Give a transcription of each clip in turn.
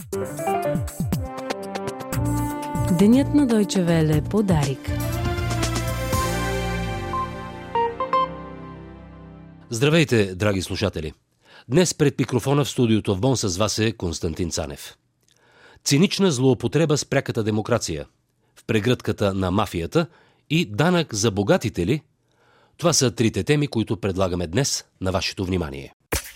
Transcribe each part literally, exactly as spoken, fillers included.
Денят на Deutsche Welle по Дарик. Здравейте, драги слушатели! Днес пред микрофона в студиото в Бон с вас е Константин Цанев. Цинична злоупотреба с пряката демокрация, в прегръдката на мафията и данък за богатите ли? Това са трите теми, които предлагаме днес на вашето внимание.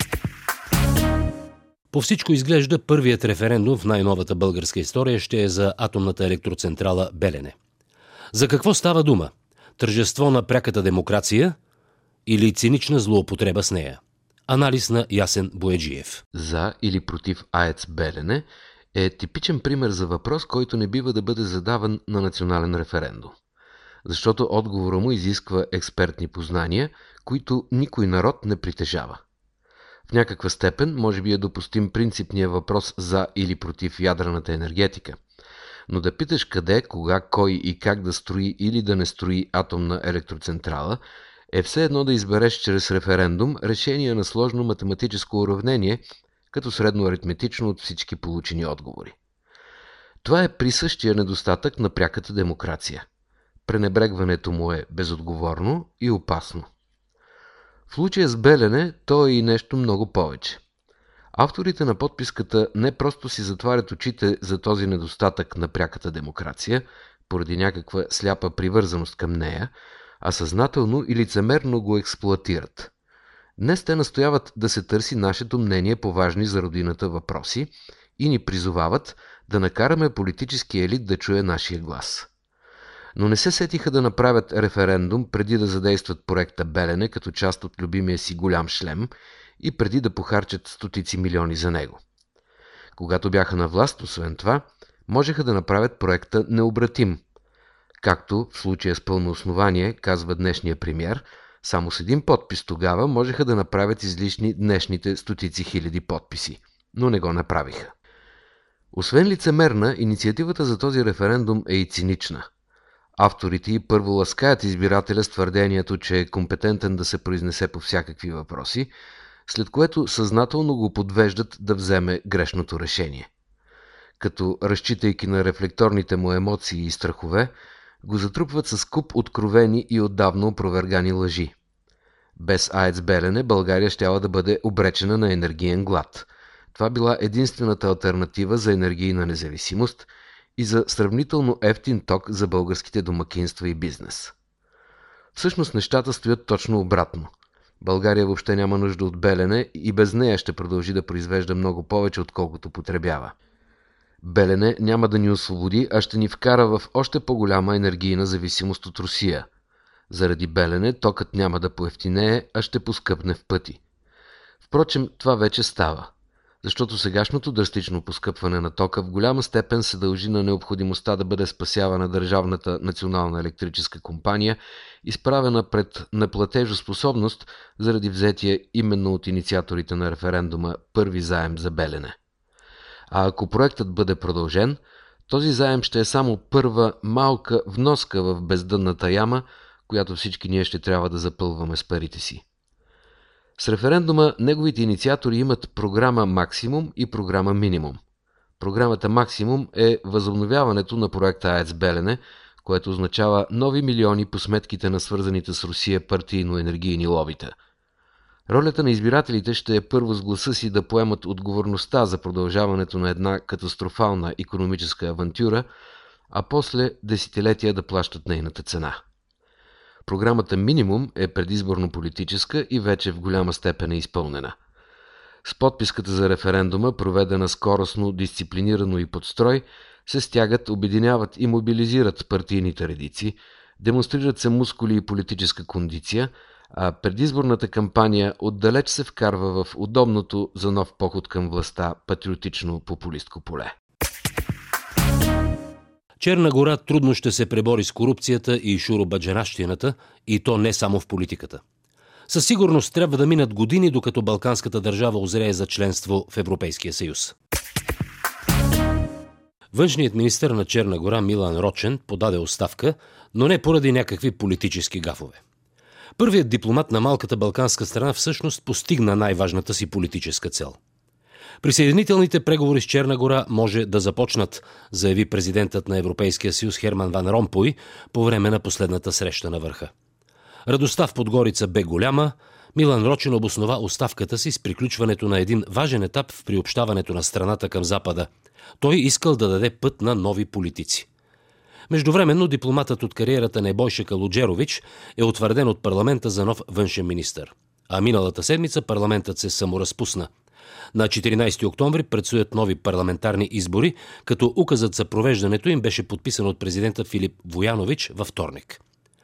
По всичко изглежда, първият референдум в най-новата българска история ще е за атомната електроцентрала Белене. За какво става дума? Тържество на пряката демокрация или цинична злоупотреба с нея? Анализ на Ясен Бояджиев. За или против АЕЦ Белене е типичен пример за въпрос, който не бива да бъде задаван на национален референдум. Защото отговора му изисква експертни познания, които никой народ не притежава. В някаква степен може би е допустим принципния въпрос за или против ядрената енергетика. Но да питаш къде, кога, кой и как да строи или да не строи атомна електроцентрала е все едно да избереш чрез референдум решение на сложно математическо уравнение, като средно аритметично от всички получени отговори. Това е присъщия недостатък на пряката демокрация. Пренебрегването му е безотговорно и опасно. В случая с Белене то е и нещо много повече. Авторите на подписката не просто си затварят очите за този недостатък на пряката демокрация, поради някаква сляпа привързаност към нея, а съзнателно и лицемерно го експлоатират. Днес те настояват да се търси нашето мнение по важни за родината въпроси и ни призовават да накараме политически елит да чуе нашия глас. Но не се сетиха да направят референдум преди да задействат проекта Белене като част от любимия си голям шлем и преди да похарчат стотици милиони за него. Когато бяха на власт, освен това, можеха да направят проекта необратим. Както в случая с пълно основание, казва днешния премиер, само с един подпис тогава можеха да направят излишни днешните стотици хиляди подписи, но не го направиха. Освен лицемерна, инициативата за този референдум е и цинична. Авторите и първо ласкаят избирателя с твърдението, че е компетентен да се произнесе по всякакви въпроси, след което съзнателно го подвеждат да вземе грешното решение. Като, разчитайки на рефлекторните му емоции и страхове, го затрупват с куп откровени и отдавна опровергани лъжи. Без АЕЦ Белене България щяла да бъде обречена на енергиен глад. Това била единствената алтернатива за енергийна независимост и за сравнително евтин ток за българските домакинства и бизнес. Всъщност нещата стоят точно обратно. България въобще няма нужда от Белене и без нея ще продължи да произвежда много повече, отколкото потребява. Белене няма да ни освободи, а ще ни вкара в още по-голяма енергийна зависимост от Русия. Заради Белене токът няма да поевтинее, а ще поскъпне в пъти. Впрочем, това вече става. Защото сегашното драстично поскъпване на тока в голяма степен се дължи на необходимостта да бъде спасявана държавната национална електрическа компания, изправена пред неплатежоспособност заради взетия именно от инициаторите на референдума първи заем за Белене. А ако проектът бъде продължен, този заем ще е само първа малка вноска в бездънната яма, която всички ние ще трябва да запълваме с парите си. С референдума неговите инициатори имат програма Максимум и програма Минимум. Програмата Максимум е възобновяването на проекта АЕЦ Белене, което означава нови милиони по сметките на свързаните с Русия партийно-енергийни лобита. Ролята на избирателите ще е първо с гласа си да поемат отговорността за продължаването на една катастрофална икономическа авантюра, а после десетилетия да плащат нейната цена. Програмата Минимум е предизборно-политическа и вече в голяма степен е изпълнена. С подписката за референдума, проведена скоростно, дисциплинирано и под строй, се стягат, обединяват и мобилизират партийните редици, демонстрират се мускули и политическа кондиция, а предизборната кампания отдалеч се вкарва в удобното за нов поход към властта патриотично-популистко поле. Черна гора трудно ще се пребори с корупцията и шуробаджанащината, и то не само в политиката. Със сигурност трябва да минат години, докато балканската държава озрее за членство в Европейския съюз. Външният министър на Черна гора Милан Рочен подаде оставка, но не поради някакви политически гафове. Първият дипломат на малката балканска страна всъщност постигна най-важната си политическа цел. Присъединителните преговори с Черна гора може да започнат, заяви президентът на Европейския съюз Херман Ван Ромпой по време на последната среща на върха. Радостта в Подгорица бе голяма. Милан Рочин обоснова оставката си с приключването на един важен етап в приобщаването на страната към Запада. Той искал да даде път на нови политици. Междувременно дипломатът от кариерата Небойша Калуджерович е утвърден от парламента за нов външен министър. А миналата седмица парламентът се саморазпусна. На четиринайсети октомври предстоят нови парламентарни избори, като указът за провеждането им беше подписан от президента Филип Вуянович във вторник.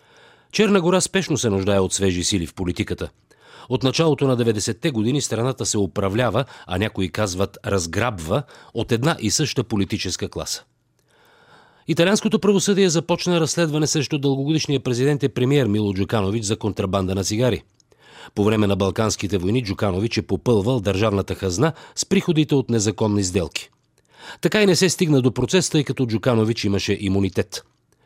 Черна гора спешно се нуждае от свежи сили в политиката. От началото на деветдесетте години страната се управлява, а някои казват разграбва, от една и съща политическа класа. Италианското правосъдие започна разследване срещу дългогодишния президент и премиер Мило Джуканович за контрабанда на цигари. По време на Балканските войни Джуканович е попълвал държавната хазна с приходите от незаконни сделки. Така и не се стигна до процес, тъй като Джуканович имаше имунитет.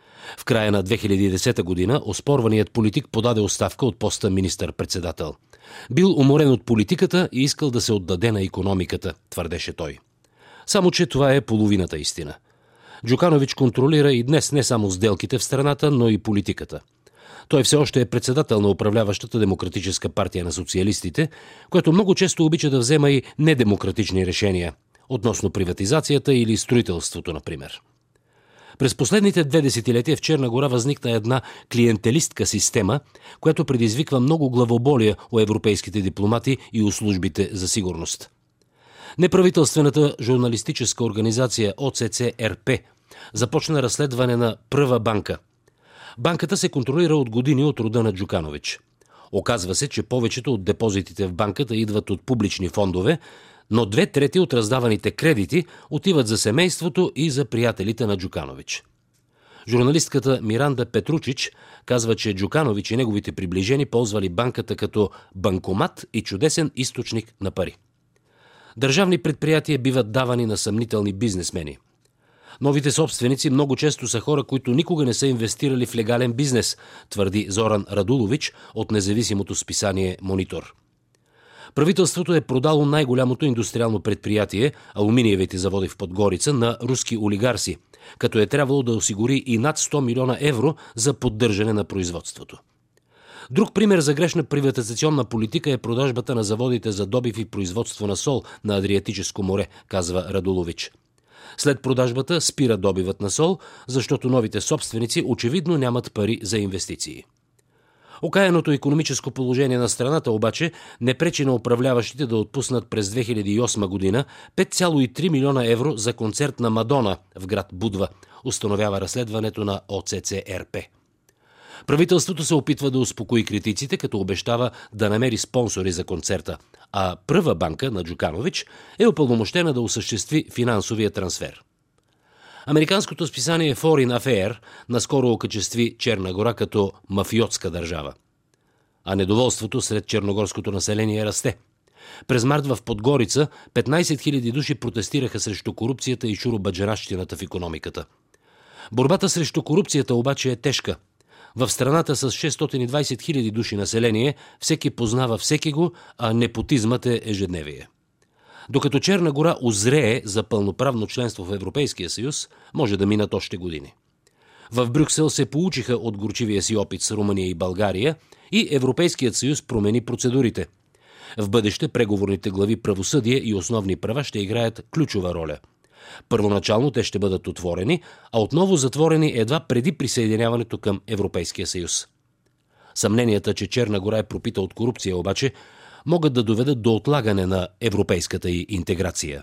В края на две хиляди и десета година оспорваният политик подаде оставка от поста министър-председател. Бил уморен от политиката и искал да се отдаде на икономиката, твърдеше той. Само че това е половината истина. Джуканович контролира и днес не само сделките в страната, но и политиката. Той все още е председател на управляващата Демократическа партия на социалистите, което много често обича да взема и недемократични решения, относно приватизацията или строителството, например. През последните две десетилетия в Черна гора възникна една клиентелистка система, която предизвиква много главоболия у европейските дипломати и у службите за сигурност. Неправителствената журналистическа организация О Це Це Ер Пе започна разследване на Прва банка. Банката се контролира от години от рода на Джуканович. Оказва се, че повечето от депозитите в банката идват от публични фондове, но две трети от раздаваните кредити отиват за семейството и за приятелите на Джуканович. Журналистката Миранда Петручич казва, че Джуканович и неговите приближени ползвали банката като банкомат и чудесен източник на пари. Държавни предприятия биват давани на съмнителни бизнесмени. Новите собственици много често са хора, които никога не са инвестирали в легален бизнес, твърди Зоран Радулович от независимото списание Монитор. Правителството е продало най-голямото индустриално предприятие, алуминиевите заводи в Подгорица, на руски олигарси, като е трябвало да осигури и над сто милиона евро за поддържане на производството. Друг пример за грешна приватизационна политика е продажбата на заводите за добив и производство на сол на Адриатическо море, казва Радулович. След продажбата спира добивът на сол, защото новите собственици очевидно нямат пари за инвестиции. Окаяното икономическо положение на страната обаче не пречи на управляващите да отпуснат през две хиляди и осма година пет цяло и три милиона евро за концерт на Мадона в град Будва, установява разследването на О Це Це Ер Пе. Правителството се опитва да успокои критиците, като обещава да намери спонсори за концерта, а Прва банка на Джуканович е упълномощена да осъществи финансовия трансфер. Американското списание Foreign Affair наскоро окачестви Черна гора като мафиотска държава. А недоволството сред черногорското население расте. През март в Подгорица петнайсет хиляди души протестираха срещу корупцията и шуробаджанащината в икономиката. Борбата срещу корупцията обаче е тежка. В страната с шестстотин и двайсет хиляди души население всеки познава всекиго, а непотизмът е ежедневие. Докато Черна гора озрее за пълноправно членство в Европейския съюз, може да минат още години. В Брюксел се получиха от горчивия си опит с Румъния и България и Европейският съюз промени процедурите. В бъдеще преговорните глави правосъдие и основни права ще играят ключова роля. Първоначално те ще бъдат отворени, а отново затворени едва преди присъединяването към Европейския съюз. Съмненията, че Черна гора е пропита от корупция обаче, могат да доведат до отлагане на европейската й интеграция.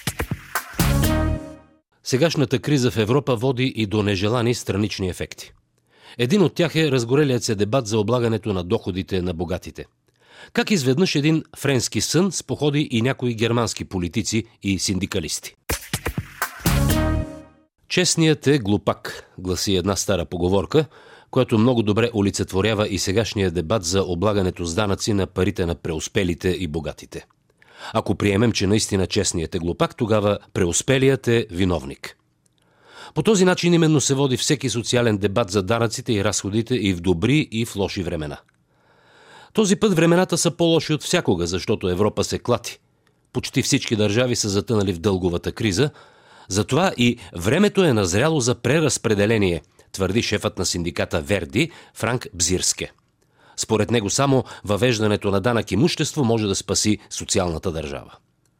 Сегашната криза в Европа води и до нежелани странични ефекти. Един от тях е разгорелият се дебат за облагането на доходите на богатите. Как изведнъж един френски сън споходи и някои германски политици и синдикалисти. Честният е глупак, гласи една стара поговорка, която много добре олицетворява и сегашния дебат за облагането с данъци на парите на преуспелите и богатите. Ако приемем, че наистина честният е глупак, тогава преуспелият е виновник. По този начин именно се води всеки социален дебат за данъците и разходите и в добри, и в лоши времена. Този път времената са по-лоши от всякога, защото Европа се клати. Почти всички държави са затънали в дълговата криза, затова и времето е назряло за преразпределение, твърди шефът на синдиката Верди Франк Бзирске. Според него само въвеждането на данък имущество може да спаси социалната държава.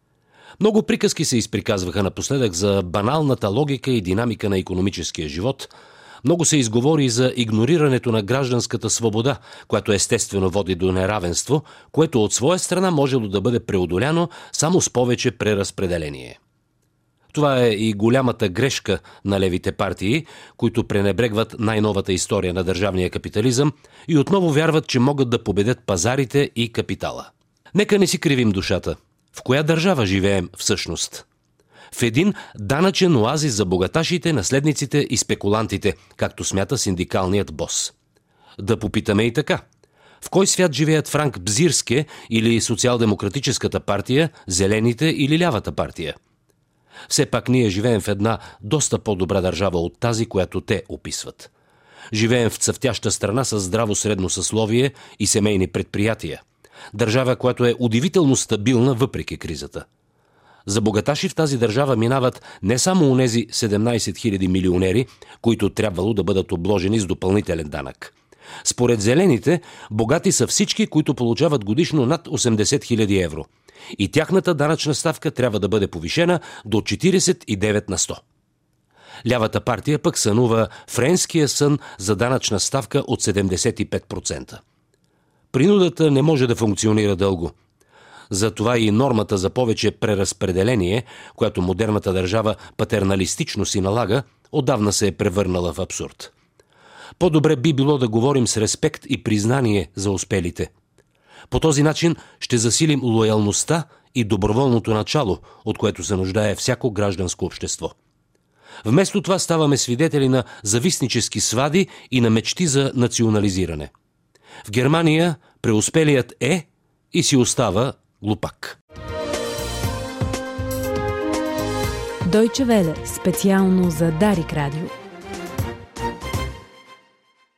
Много приказки се изприказваха напоследък за баналната логика и динамика на икономическия живот. Много се изговори за игнорирането на гражданската свобода, която естествено води до неравенство, което от своя страна можело да бъде преодоляно само с повече преразпределение. Това е и голямата грешка на левите партии, които пренебрегват най-новата история на държавния капитализъм и отново вярват, че могат да победят пазарите и капитала. Нека не си кривим душата. В коя държава живеем всъщност? В един данъчен оазис за богаташите, наследниците и спекулантите, както смята синдикалният бос. Да попитаме и така. В кой свят живеят Франк Бзирске или Социал-демократическата партия, Зелените или Лявата партия? Все пак ние живеем в една доста по-добра държава от тази, която те описват. Живеем в цъфтяща страна с здраво средно съсловие и семейни предприятия. Държава, която е удивително стабилна въпреки кризата. За богаташи в тази държава минават не само онези седемнайсет хиляди милионери, които трябвало да бъдат обложени с допълнителен данък. Според Зелените, богати са всички, които получават годишно над осемдесет хиляди евро. И тяхната данъчна ставка трябва да бъде повишена до четирийсет и девет на сто. Лявата партия пък сънува френския сън за данъчна ставка от седемдесет и пет процента. Принудата не може да функционира дълго. Затова и нормата за повече преразпределение, която модерната държава патерналистично си налага, отдавна се е превърнала в абсурд. По-добре би било да говорим с респект и признание за успелите. По този начин ще засилим лоялността и доброволното начало, от което се нуждае всяко гражданско общество. Вместо това ставаме свидетели на завистнически свади и на мечти за национализиране. В Германия преуспелият е и си остава глупак. Deutsche Welle, специално за Дарик Радио.